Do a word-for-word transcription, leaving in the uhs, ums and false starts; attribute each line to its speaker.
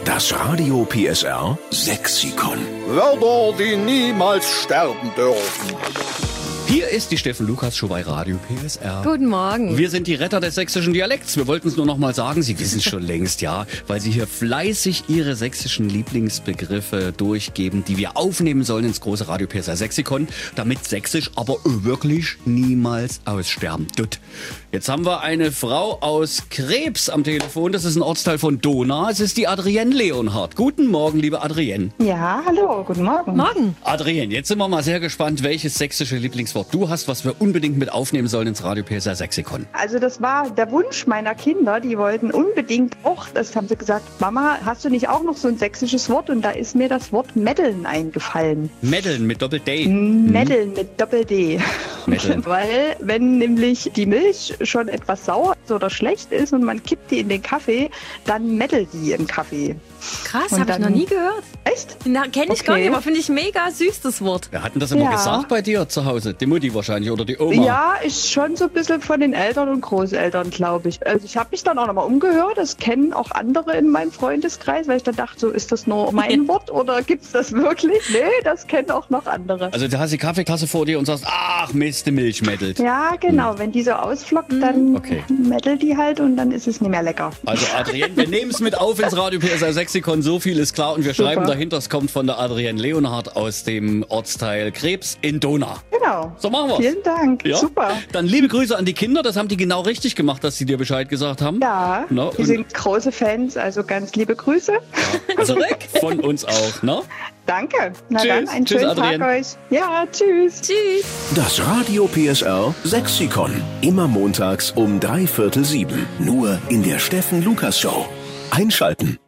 Speaker 1: Das Radio P S R Sexikon.
Speaker 2: Wörter, die niemals sterben dürfen.
Speaker 3: Hier ist die Steffen Lukas Show bei Radio P S R.
Speaker 4: Guten Morgen.
Speaker 3: Wir sind die Retter des sächsischen Dialekts. Wir wollten es nur noch mal sagen, Sie wissen es schon längst, ja, weil Sie hier fleißig Ihre sächsischen Lieblingsbegriffe durchgeben, die wir aufnehmen sollen ins große Radio P S R Sexikon, damit Sächsisch aber wirklich niemals aussterben tut. Jetzt haben wir eine Frau aus Krebs am Telefon. Das ist ein Ortsteil von Dohna. Es ist die Adrienne Leonhardt. Guten Morgen, liebe Adrienne.
Speaker 5: Ja, hallo, guten Morgen.
Speaker 4: Morgen.
Speaker 3: Adrienne, jetzt sind wir mal sehr gespannt, welches sächsische Lieblingswort du hast, was wir unbedingt mit aufnehmen sollen ins Radio P S R Sexikon.
Speaker 5: Also das war der Wunsch meiner Kinder. Die wollten unbedingt auch, das haben sie gesagt, Mama, hast du nicht auch noch so ein sächsisches Wort? Und da ist mir das Wort Meddeln eingefallen.
Speaker 3: Meddeln mit Doppel-D.
Speaker 5: Meddeln mit Doppel-D.
Speaker 3: Meddeln.
Speaker 5: Weil wenn nämlich die Milch schon etwas sauer oder schlecht ist und man kippt die in den Kaffee, dann meddelt die im Kaffee.
Speaker 4: Krass,
Speaker 5: Und
Speaker 4: habe ich
Speaker 5: dann-
Speaker 4: noch nie gehört.
Speaker 5: Echt?
Speaker 4: Na, kenne ich
Speaker 5: Okay.
Speaker 4: gar nicht, aber finde ich mega süß, das Wort.
Speaker 3: Wer hat denn das immer
Speaker 5: Ja.
Speaker 3: gesagt bei dir zu Hause? Die Mutti wahrscheinlich oder die Oma?
Speaker 5: Ja, ist schon so ein bisschen von den Eltern und Großeltern, glaube ich. Also ich habe mich dann auch nochmal umgehört. Das kennen auch andere in meinem Freundeskreis, weil ich dann dachte, so ist das nur mein Wort oder gibt's das wirklich? Nee, das kennen auch noch andere.
Speaker 3: Also du hast die Kaffeetasse vor dir und sagst, ach Mist, die Milch meddelt.
Speaker 5: Ja, genau. Wenn die so ausflockt, dann
Speaker 3: Okay.
Speaker 5: meddelt die halt und dann ist es nicht mehr lecker.
Speaker 3: Also Adrienne, wir nehmen es mit auf ins Radio P S R Sexikon, so viel ist klar. Und wir
Speaker 5: Super.
Speaker 3: schreiben dahinter, es kommt von der Adrienne Leonhardt aus dem Ortsteil Krebs in Dohna.
Speaker 5: Genau.
Speaker 3: So machen wir's.
Speaker 5: Vielen Dank.
Speaker 3: Ja?
Speaker 5: Super.
Speaker 3: Dann liebe Grüße an die Kinder, das haben die genau richtig gemacht, dass sie dir Bescheid gesagt haben.
Speaker 5: Ja,
Speaker 3: Na,
Speaker 5: die
Speaker 3: und-
Speaker 5: sind große Fans, also ganz liebe Grüße.
Speaker 3: Zurück von uns auch, ne?
Speaker 5: Danke. Na
Speaker 3: Tschüss.
Speaker 5: dann, einen
Speaker 3: Tschüss,
Speaker 5: schönen
Speaker 3: Adrienne.
Speaker 5: Tag euch. Ja, tschüss.
Speaker 4: Tschüss.
Speaker 1: Das Radio P S R Sexikon. Immer montags um drei Viertel sieben. Nur in der Steffen Lukas Show. Einschalten.